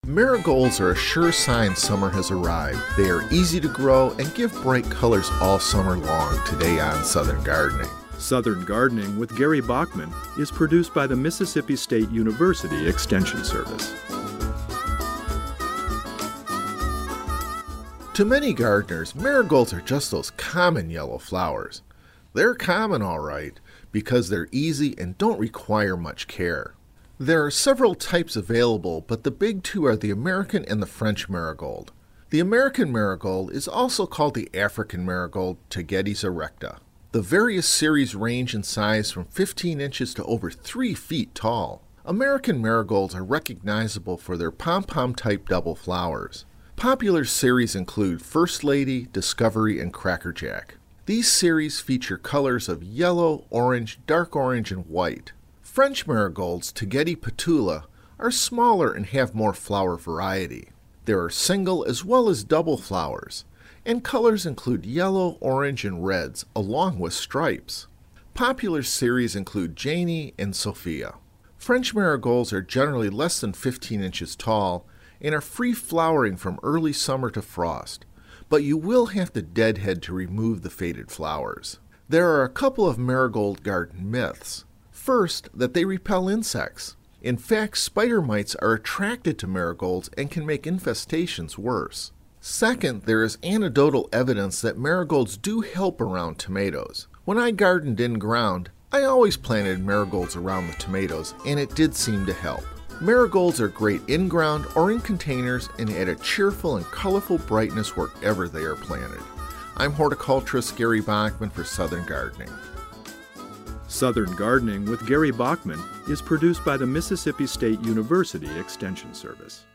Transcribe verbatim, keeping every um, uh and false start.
Marigolds are a sure sign summer has arrived. They are easy to grow and give bright colors all summer long. Today on Southern Gardening. Southern Gardening with Gary Bachman is produced by the Mississippi State University Extension Service. To many gardeners, marigolds are just those common yellow flowers. They're common, all right, because they're easy and don't require much care. There are several types available, but the big two are the American and the French marigold. The American marigold is also called the African marigold, Tagetes erecta. The various series range in size from fifteen inches to over three feet tall. American marigolds are recognizable for their pom-pom type double flowers. Popular series include First Lady, Discovery, and Crackerjack. These series feature colors of yellow, orange, dark orange, and white. French marigolds, Tageti Petula, are smaller and have more flower variety. There are single as well as double flowers, and colors include yellow, orange, and reds, along with stripes. Popular series include Janie and Sophia. French marigolds are generally less than fifteen inches tall and are free-flowering from early summer to frost, but you will have to deadhead to remove the faded flowers. There are a couple of marigold garden myths. First, that they repel insects. In fact, spider mites are attracted to marigolds and can make infestations worse. Second, there is anecdotal evidence that marigolds do help around tomatoes. When I gardened in ground, I always planted marigolds around the tomatoes, and it did seem to help. Marigolds are great in ground or in containers and add a cheerful and colorful brightness wherever they are planted. I'm horticulturist Gary Bachman for Southern Gardening. Southern Gardening with Gary Bachman is produced by the Mississippi State University Extension Service.